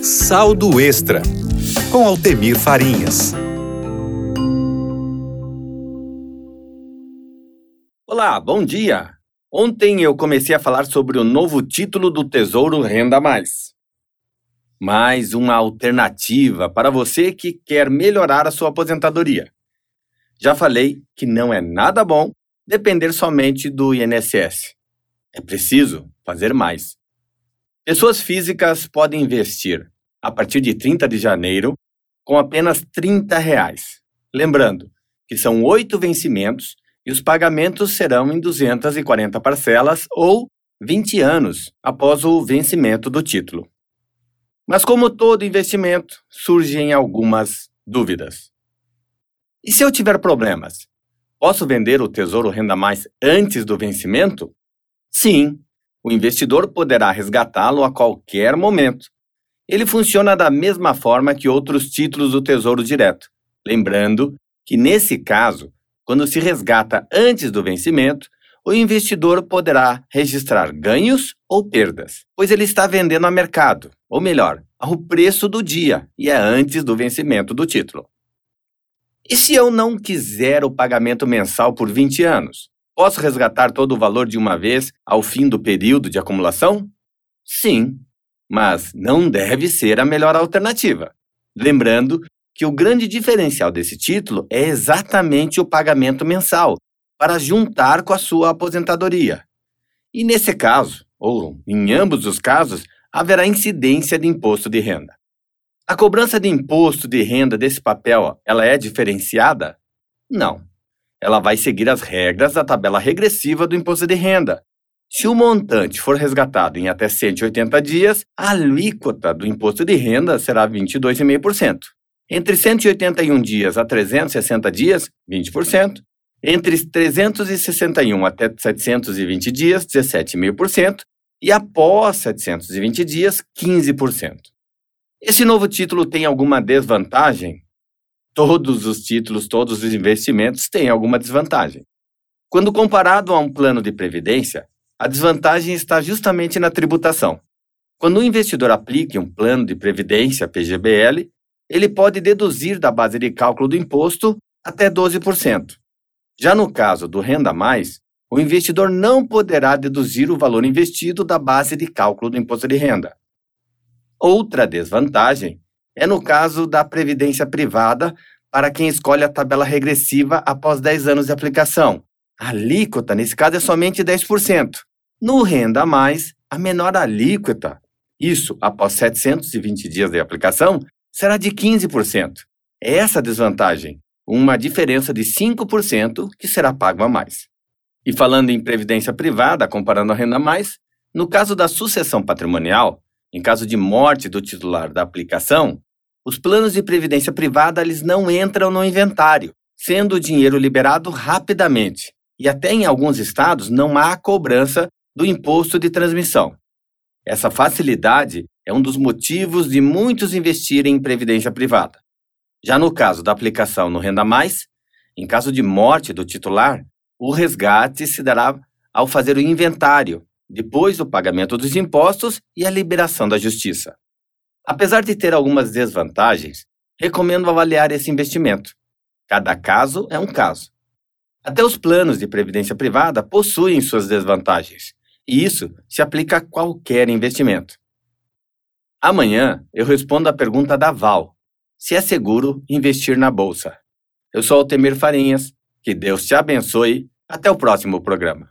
Saldo Extra, com Altemir Farinhas. Olá, bom dia! Ontem eu comecei a falar sobre o novo título do Tesouro Renda Mais. Mais uma alternativa para você que quer melhorar a sua aposentadoria. Já falei que não é nada bom depender somente do INSS. É preciso fazer mais. Pessoas físicas podem investir a partir de 30 de janeiro com apenas R$ 30. Lembrando que são 8 vencimentos e os pagamentos serão em 240 parcelas ou 20 anos após o vencimento do título. Mas como todo investimento, surgem algumas dúvidas. E se eu tiver problemas, posso vender o Tesouro Renda Mais antes do vencimento? Sim, o investidor poderá resgatá-lo a qualquer momento. Ele funciona da mesma forma que outros títulos do Tesouro Direto. Lembrando que, nesse caso, quando se resgata antes do vencimento, o investidor poderá registrar ganhos ou perdas, pois ele está vendendo a mercado, ou melhor, ao preço do dia, e é antes do vencimento do título. E se eu não quiser o pagamento mensal por 20 anos? Posso resgatar todo o valor de uma vez ao fim do período de acumulação? Sim, mas não deve ser a melhor alternativa. Lembrando que o grande diferencial desse título é exatamente o pagamento mensal, para juntar com a sua aposentadoria. E nesse caso, ou em ambos os casos, haverá incidência de imposto de renda. A cobrança de imposto de renda desse papel, ela é diferenciada? Não. Ela vai seguir as regras da tabela regressiva do imposto de renda. Se o montante for resgatado em até 180 dias, a alíquota do imposto de renda será 22,5%. Entre 181 dias a 360 dias, 20%. Entre 361 até 720 dias, 17,5%. E após 720 dias, 15%. Esse novo título tem alguma desvantagem? Todos os títulos, todos os investimentos têm alguma desvantagem. Quando comparado a um plano de previdência, a desvantagem está justamente na tributação. Quando o investidor aplica um plano de previdência PGBL, ele pode deduzir da base de cálculo do imposto até 12%. Já no caso do Renda Mais, o investidor não poderá deduzir o valor investido da base de cálculo do imposto de renda. Outra desvantagem é no caso da previdência privada para quem escolhe a tabela regressiva após 10 anos de aplicação. A alíquota, nesse caso, é somente 10%. No Renda Mais, a menor alíquota, isso após 720 dias de aplicação, será de 15%. É essa a desvantagem, uma diferença de 5% que será pago a mais. E falando em previdência privada, comparando a Renda Mais, no caso da sucessão patrimonial, em caso de morte do titular da aplicação, os planos de previdência privada eles não entram no inventário, sendo o dinheiro liberado rapidamente. E até em alguns estados não há cobrança do imposto de transmissão. Essa facilidade é um dos motivos de muitos investirem em previdência privada. Já no caso da aplicação no Renda Mais, em caso de morte do titular, o resgate se dará ao fazer o inventário, depois do pagamento dos impostos e a liberação da justiça. Apesar de ter algumas desvantagens, recomendo avaliar esse investimento. Cada caso é um caso. Até os planos de previdência privada possuem suas desvantagens, e isso se aplica a qualquer investimento. Amanhã eu respondo a pergunta da Val: se é seguro investir na Bolsa? Eu sou Altemir Farinhas, que Deus te abençoe, até o próximo programa.